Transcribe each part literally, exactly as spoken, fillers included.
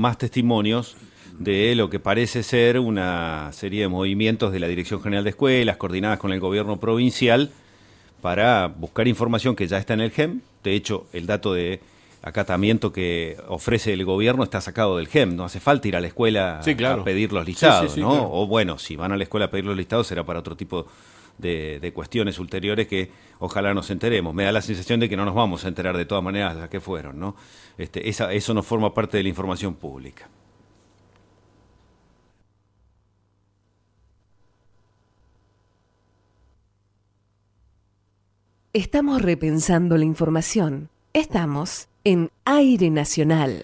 más testimonios de lo que parece ser una serie de movimientos de la Dirección General de Escuelas, coordinadas con el gobierno provincial, para buscar información que ya está en el G E M. De hecho, el dato de acatamiento que ofrece el gobierno está sacado del G E M. No hace falta ir a la escuela sí, claro. a pedir los listados, sí, sí, sí, ¿no? Claro. O bueno, si van a la escuela a pedir los listados será para otro tipo de, de cuestiones ulteriores que ojalá nos enteremos. Me da la sensación de que no nos vamos a enterar de todas maneras a qué fueron, ¿no? Este, esa, eso no forma parte de la información pública. Estamos repensando la información. Estamos en Aire Nacional.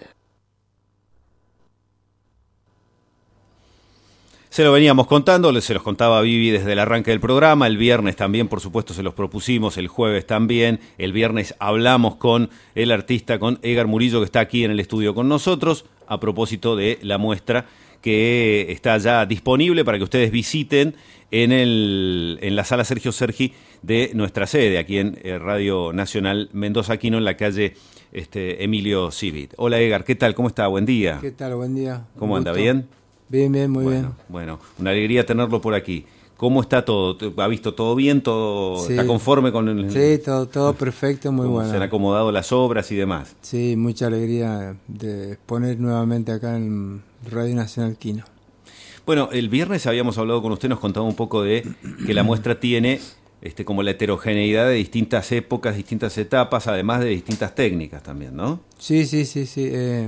Se lo veníamos contando, se los contaba Vivi desde el arranque del programa. El viernes también, por supuesto, se los propusimos, el jueves también. El viernes hablamos con el artista, con Edgar Murillo, que está aquí en el estudio con nosotros, a propósito de la muestra que está ya disponible para que ustedes visiten en, el, en la sala Sergio Sergi de nuestra sede, aquí en eh, Radio Nacional Mendoza Aquino, en la calle este, Emilio Civit. Hola Edgar, ¿qué tal? ¿Cómo está? Buen día. ¿Qué tal? Buen día. ¿Cómo anda? ¿Bien? Bien, bien, muy bueno, bien. Bueno, una alegría tenerlo por aquí. ¿Cómo está todo? ¿Ha visto todo bien? ¿Todo sí. ¿Está conforme con el...? Sí, todo, todo perfecto, muy bueno. ¿Se han acomodado las obras y demás? Sí, mucha alegría de exponer nuevamente acá en Radio Nacional Quino. Bueno, el viernes habíamos hablado con usted, nos contaba un poco de que la muestra tiene este, como la heterogeneidad de distintas épocas, distintas etapas, además de distintas técnicas también, ¿no? Sí, sí, sí, sí. Eh,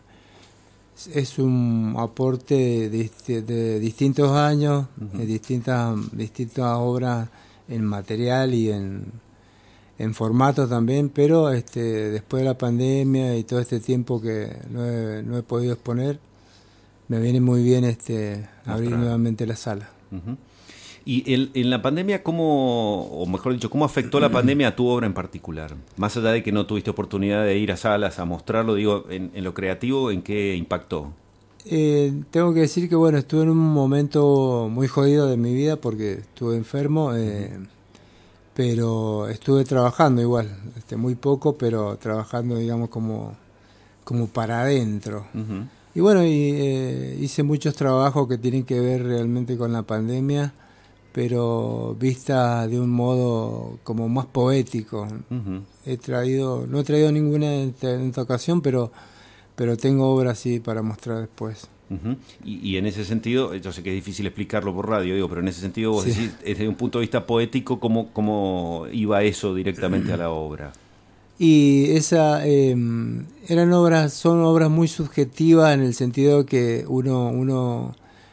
es un aporte de, de, de distintos años, uh-huh. de distintas, distintas obras en material y en, en formato también, pero este, después de la pandemia y todo este tiempo que no he, no he podido exponer, me viene muy bien este abrir Ostras. nuevamente la sala. Uh-huh. Y el, en la pandemia, ¿cómo, o mejor dicho, cómo afectó la pandemia a tu obra en particular? Más allá de que no tuviste oportunidad de ir a salas a mostrarlo, digo, en, en lo creativo, ¿en qué impactó? Eh, tengo que decir que, bueno, estuve en un momento muy jodido de mi vida porque estuve enfermo, eh, uh-huh. pero estuve trabajando igual, este, muy poco, pero trabajando, digamos, como, como para adentro. Uh-huh. Y bueno, y, eh, hice muchos trabajos que tienen que ver realmente con la pandemia, pero vista de un modo como más poético. Uh-huh. He traído, no he traído ninguna en esta, en esta ocasión, pero, pero tengo obras sí para mostrar después. Uh-huh. Y, y en ese sentido, yo sé que es difícil explicarlo por radio, digo, pero en ese sentido vos sí. decís, desde un punto de vista poético, ¿cómo, cómo iba eso directamente a la obra? Y esa eh, eran obras, son obras muy subjetivas en el sentido que uno, uno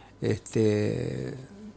este,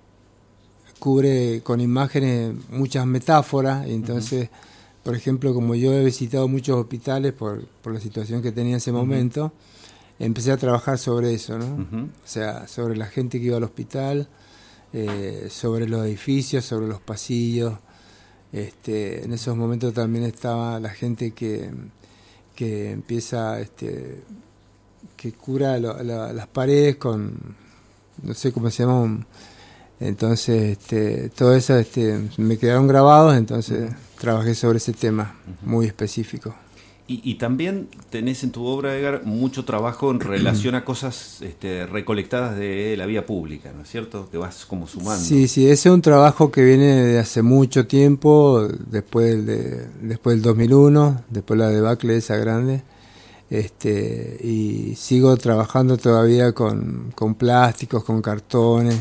cubre con imágenes muchas metáforas, y entonces, uh-huh. por ejemplo, como yo he visitado muchos hospitales por, por la situación que tenía en ese uh-huh. momento, empecé a trabajar sobre eso, ¿no? Uh-huh. O sea, sobre la gente que iba al hospital, eh, sobre los edificios, sobre los pasillos. Este, en esos momentos también estaba la gente que, que empieza, este, que cura lo, la, las paredes con, no sé cómo se llama, entonces este, todo eso este, me quedaron grabados, entonces uh-huh. trabajé sobre ese tema uh-huh. muy específico. Y, y también tenés en tu obra, Edgar, mucho trabajo en relación a cosas este, recolectadas de la vía pública, ¿no es cierto? Que vas como sumando. Sí, sí, ese es un trabajo que viene de hace mucho tiempo, después, de, después del dos mil uno, después la debacle esa grande, este, y sigo trabajando todavía con, con plásticos, con cartones,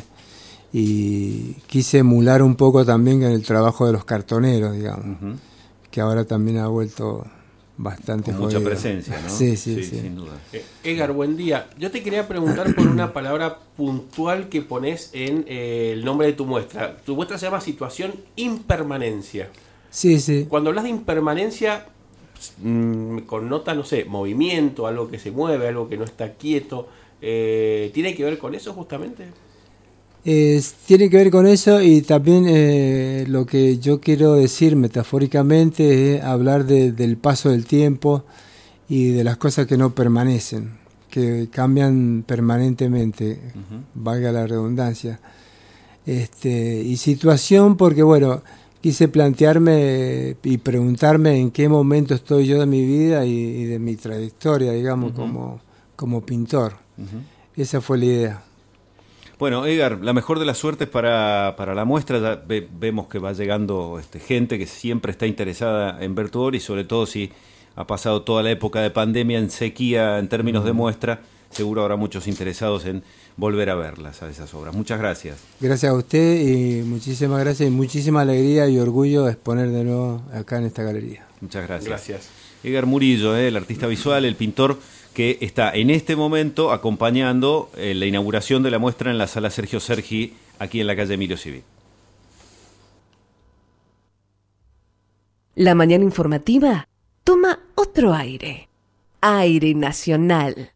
y quise emular un poco también en el trabajo de los cartoneros, digamos, uh-huh. que ahora también ha vuelto... bastante con mucha presencia, ¿no? Sí, sí, sí, sí, sin duda. Eh, Edgar, buen día. Yo te quería preguntar por una palabra puntual que pones en eh, el nombre de tu muestra. Tu muestra se llama Situación Impermanencia. Sí, sí. Cuando hablas de impermanencia, mmm, connota, no sé, movimiento, algo que se mueve, algo que no está quieto. Eh, ¿Tiene que ver con eso justamente? Eh, tiene que ver con eso, y también eh, lo que yo quiero decir metafóricamente es hablar de, del paso del tiempo y de las cosas que no permanecen, que cambian permanentemente, uh-huh. valga la redundancia. Este, y situación porque, bueno, quise plantearme y preguntarme en qué momento estoy yo de mi vida y, y de mi trayectoria, digamos, uh-huh. como, como pintor. Uh-huh. Esa fue la idea. Bueno, Edgar, la mejor de las suertes para, para la muestra. Ya ve, vemos que va llegando este, gente que siempre está interesada en ver tu obra, y sobre todo si ha pasado toda la época de pandemia en sequía en términos uh-huh. de muestra, seguro habrá muchos interesados en volver a verlas, a esas obras. Muchas gracias. Gracias a usted y muchísimas gracias y muchísima alegría y orgullo de exponer de nuevo acá en esta galería. Muchas gracias. Gracias. Edgar Murillo, eh, el artista visual, el pintor que está en este momento acompañando eh, la inauguración de la muestra en la sala Sergio Sergi, aquí en la calle Emilio Civil. La mañana informativa toma otro aire. Aire Nacional.